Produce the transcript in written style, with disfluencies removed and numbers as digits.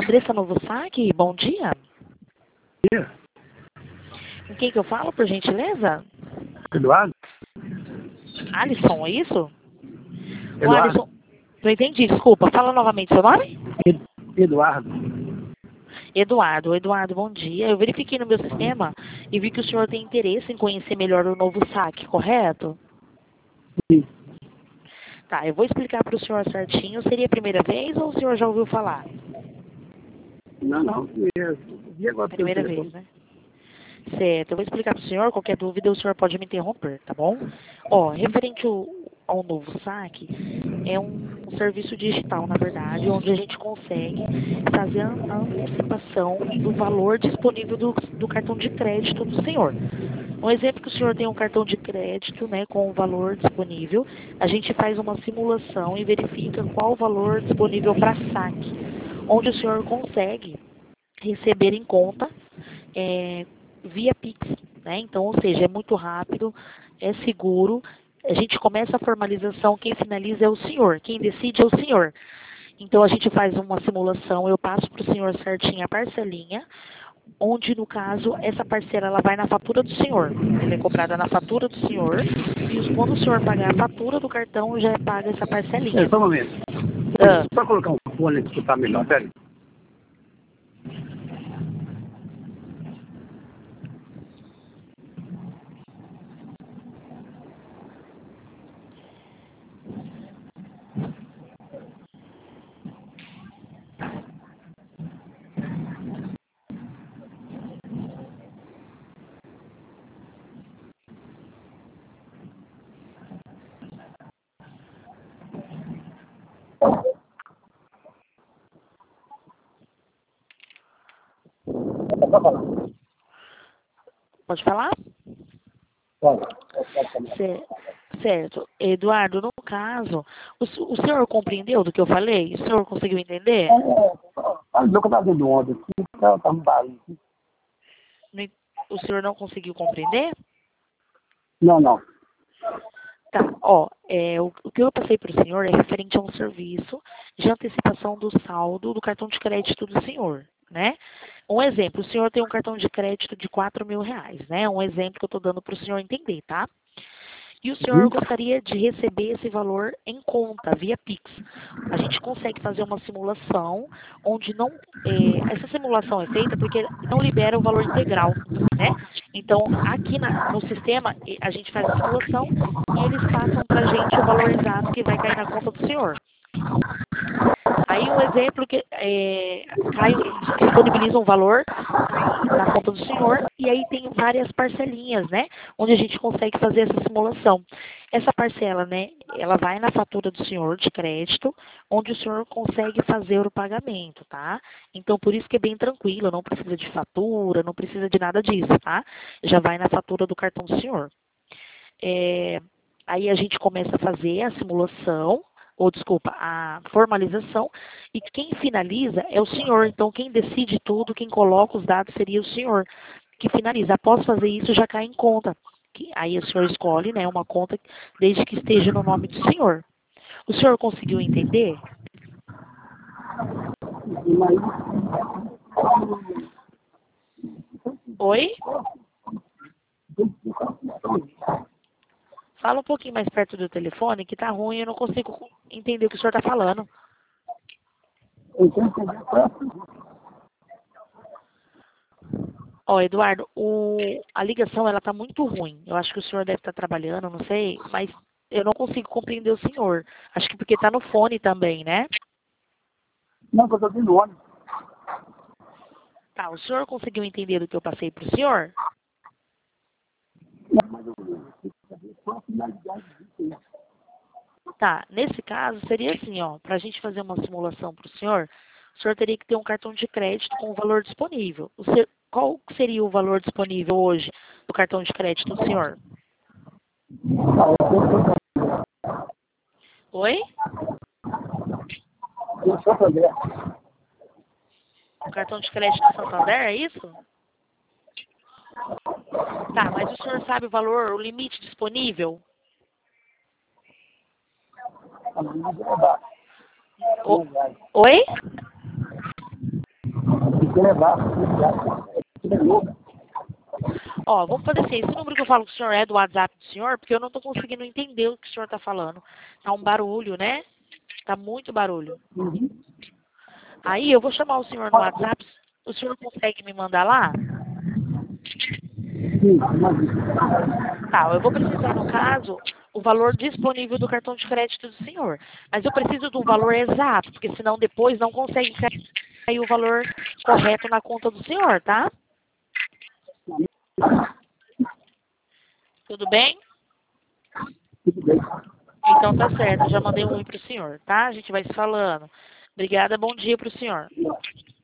Andressa Novosac, bom dia. Dia. Com quem que eu falo, por gentileza? Eduardo? Alisson, é isso? O Eduardo? Alisson, não entendi, desculpa. Fala novamente seu nome? Eduardo. Eduardo, bom dia. Eu verifiquei no meu sistema e vi que o senhor tem interesse em conhecer melhor o novo saque, correto? Sim. Tá, eu vou explicar para o senhor certinho. Seria a primeira vez ou o senhor já ouviu falar? Não. Vi agora pelo Primeira telefone. vez, né? Certo, eu vou explicar para o senhor. Qualquer dúvida o senhor pode me interromper, tá bom? Ó, referente ao novo saque, é um serviço digital, na verdade, onde a gente consegue fazer a antecipação do valor disponível do cartão de crédito do senhor. Um exemplo que o senhor tem um cartão de crédito, né, com o valor disponível, a gente faz uma simulação e verifica qual o valor disponível para saque, onde o senhor consegue receber em conta via Pix, né? Então, ou seja, é muito rápido, é seguro. A gente começa a formalização, quem finaliza é o senhor, quem decide é o senhor. Então, a gente faz uma simulação, eu passo para o senhor certinho a parcelinha, onde, no caso, essa parcela ela vai na fatura do senhor. Ela é cobrada na fatura do senhor, e quando o senhor pagar a fatura do cartão, já paga essa parcelinha. Só um momento. Ah, Só colocar um fone e escutar melhor, pera. pode falar? Fala. Certo. Eduardo, no caso, o senhor compreendeu do que eu falei? O senhor conseguiu entender? Olha o que eu tava vendo ontem aqui, tá um barulho aqui. O senhor não conseguiu compreender? Não. Tá, ó, o que eu passei para o senhor é referente a um serviço de antecipação do saldo do cartão de crédito do senhor, né? Um exemplo, o senhor tem um cartão de crédito de R$ 4.000, né? Um exemplo que eu estou dando para o senhor entender, tá? E o senhor gostaria de receber esse valor em conta, via Pix. A gente consegue fazer uma simulação onde não... essa simulação é feita porque não libera o valor integral, né? Então, aqui no sistema, a gente faz a simulação e eles passam para a gente o valor exato que vai cair na conta do senhor. Aí um exemplo que eles disponibilizam um valor na conta do senhor e aí tem várias parcelinhas, né? Onde a gente consegue fazer essa simulação. Essa parcela, né? Ela vai na fatura do senhor de crédito, onde o senhor consegue fazer o pagamento, tá? Então por isso que é bem tranquilo, não precisa de fatura, não precisa de nada disso, tá? Já vai na fatura do cartão do senhor. Aí a gente começa a fazer a simulação, a formalização, e quem finaliza é o senhor. Então, quem decide tudo, quem coloca os dados seria o senhor que finaliza. Após fazer isso, já cai em conta. Aí o senhor escolhe, né, uma conta desde que esteja no nome do senhor. O senhor conseguiu entender? Oi? Fala um pouquinho mais perto do telefone, que tá ruim, eu não consigo entender o que o senhor está falando. Ó, Eduardo, a ligação ela tá muito ruim. Eu acho que o senhor deve estar trabalhando, não sei, mas eu não consigo compreender o senhor. Acho que porque tá no fone também, né? Não, que eu tô vendo ônibus. Tá, o senhor conseguiu entender do que eu passei pro senhor? Não, mas eu queria saber qual a finalidade disso aí. Tá, nesse caso seria assim, ó, pra gente fazer uma simulação pro senhor, o senhor teria que ter um cartão de crédito com o valor disponível. Qual seria o valor disponível hoje do cartão de crédito do senhor? Oi? Eu sou André. O cartão de crédito Santander, é isso? Tá, mas o senhor sabe o valor, o limite disponível? Oi? tem que levar. É louco. Ó, vamos fazer assim, esse número que eu falo com o senhor é do WhatsApp do senhor, porque eu não tô conseguindo entender o que o senhor tá falando. Tá um barulho, né? Tá muito barulho. Uhum. Aí eu vou chamar o senhor no WhatsApp, o senhor consegue me mandar lá? Sim, imagina. Tá, eu vou precisar, no caso, o valor disponível do cartão de crédito do senhor. Mas eu preciso de um valor exato, porque senão depois não consegue cair o valor correto na conta do senhor, tá? Tudo bem? Tudo bem. Então tá certo, eu já mandei um oi pro senhor, tá? A gente vai se falando. Obrigada, bom dia pro senhor.